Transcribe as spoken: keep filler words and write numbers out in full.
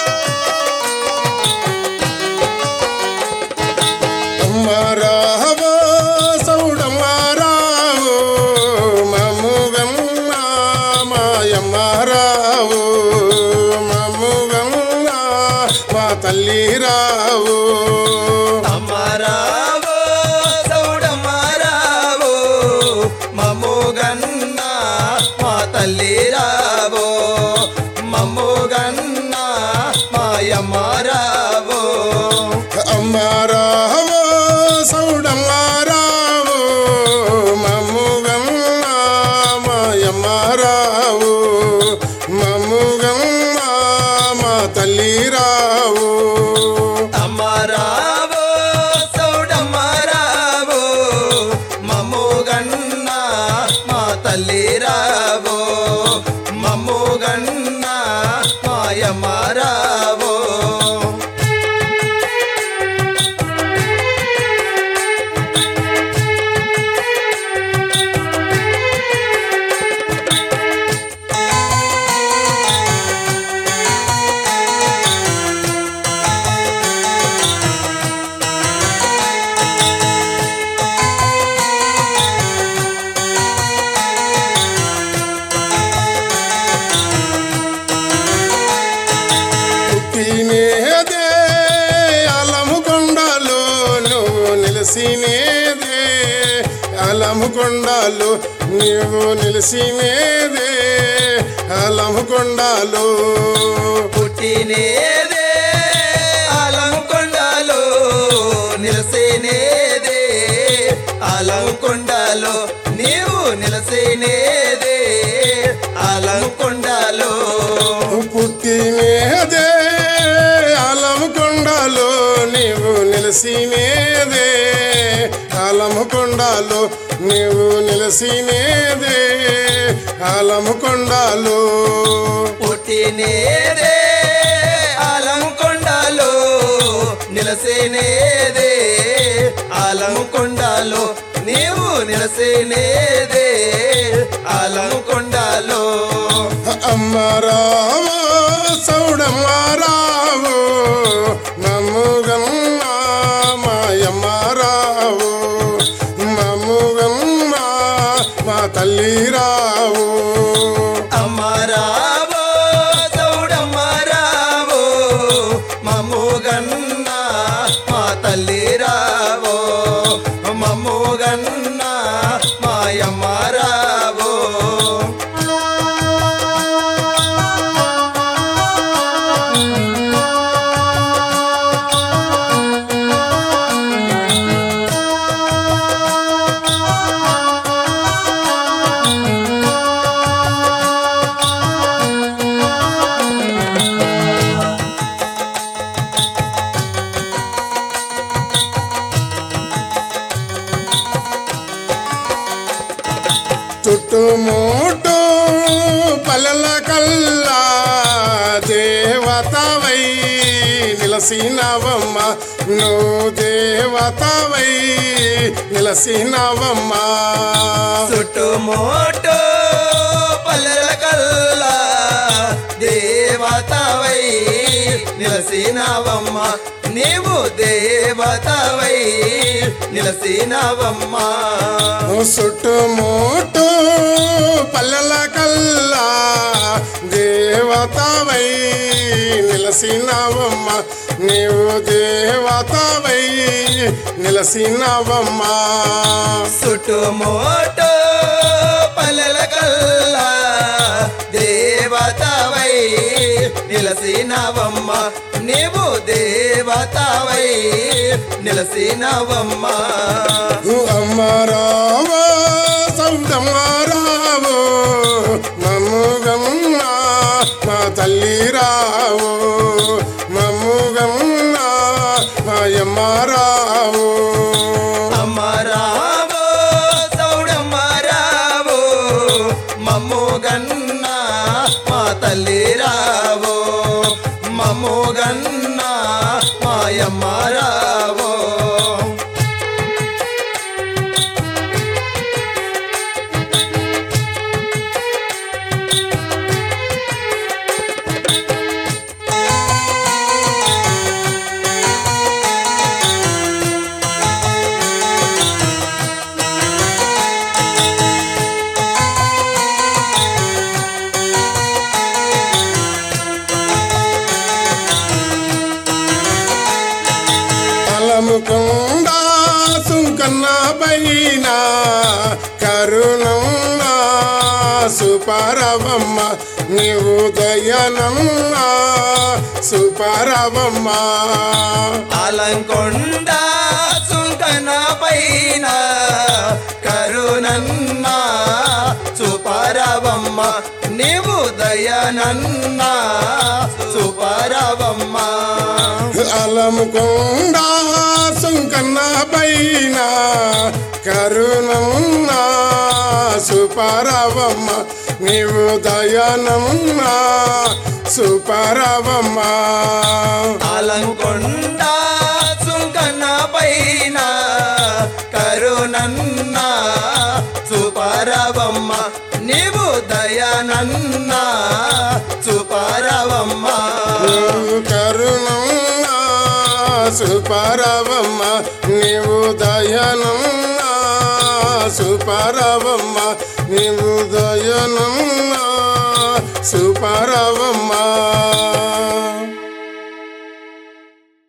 అమ్మరావో సౌడమ్మారావో మమ్ముగమ్మ మాయమ్మారావో మమ్ముగమ్మ మా తల్లి రావో అమ్మరావో సౌడమ్మారావో మమ్ముగన్న మా తల్లి రావో మమ్ముగన్న మాయమ్మారావో అమ్మరావో సౌడమ్మారావో మమ్ముగమ్మ మాయమ్మారావో మమ్ముగమ్మ మా తల్లి రావో అమ్మరావో సౌడమ్మారావో మమ్ముగన్న మా తల్లి రావో మమ్ముగన్న మాయమ్మారావో పుట్టినేదే అలముకొండలో నువ్వు నిలిసినేదే అలముకొండలో నీవు నిలిసినేదే అలముకొండలో పుట్టినేదే ఆలంకొండలో నిలసేనేదే ఆలంకొండలో నీవు నిలసేనేదే ఆలంకొండలో పుట్టినేదే అలముకొండలో నీవు నిలిసినేదే అలముకొండలో నీవు నిలిసినేదే అలముకొండలో పుట్టినేదే ఆలంకొండలో నిలసేనేదే ఆలంకొండలో నీవు నిలసేనేదే ఆలంకొండలో అమ్మరావో సౌడమ్మారావో మమ్ముగమ్మ మాయమ్మారావో మమ్ముగమ్మ మా తల్లి రావో అమ్మరావో సౌడమ్మారావో మమ్ముగన్న మా తల్లి రావో మమ్ముగన్న మాయమ్మారావో చుట్టుముట్టు పల్లెల కల్లా దేవతవై నిలసినవమ్మ నువ్వు దేవతవై నిలసినవమ్మ చుట్టుముట్టు పల్లెల కల్లా దేవతవై నిలసినవమ్మ నీవు దేవతవై నిలసినవమ్మ చుట్టుముట్టు పల్లెల కల్లా దేవతవై నిలసినవమ్మ నీవు దేవతవై నిలసినవమ్మ చుట్టుముట్టు పల్లెల కల్లా దేవతవై నిలసినవమ్మ నీవు దేవతవై నిలసినవమ్మ అమ్మరావో సౌడమ్మారావో మమ్ముగమ్మ మా తల్లి రావో మమ్ముగమ్మ మాయమ్మారావో అమ్మరావో సౌడమ్మారావో మమ్ముగన్న మా తల్లి రావో మమ్ముగన్న మాయమ్మారావో సుపరవమ్మ నీవు దయనమ్మ సుపరవమ్మ అలంకొండ సుంకన పైన కరుణన్న సుపరవమ్మ నీవు దయనన్న సుపరవమ్మ అలంకొండ సుంకన్న పైన కరుణమ్మ సుపరవమ్మ నీవు దయనమ్మ సుపరవమ్మ అలంకొండ సుంకన పైన కరుణన్న సుపరవమ్మ నీవు దయనన్న సుపరవమ్మ కరుణమ్మ సుపరవమ్మ నీవు దయనమ్మ సుపరవమ్మ నీవు దయనమ్మ సుపరవమ్మ